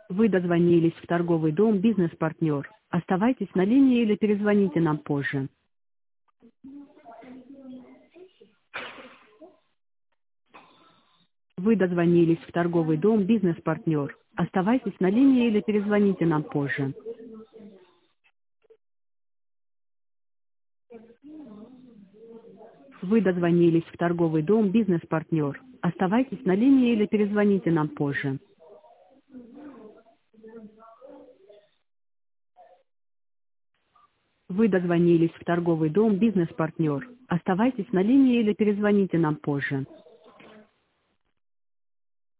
Вы дозвонились в торговый дом «Бизнес-партнер». Оставайтесь на линии или перезвоните нам позже. Вы дозвонились в торговый дом «Бизнес-партнер». Оставайтесь на линии или перезвоните нам позже. Вы дозвонились в торговый дом «Бизнес-партнер». Оставайтесь на линии или перезвоните нам позже. Вы дозвонились в торговый дом «Бизнес-партнер». Оставайтесь на линии или перезвоните нам позже.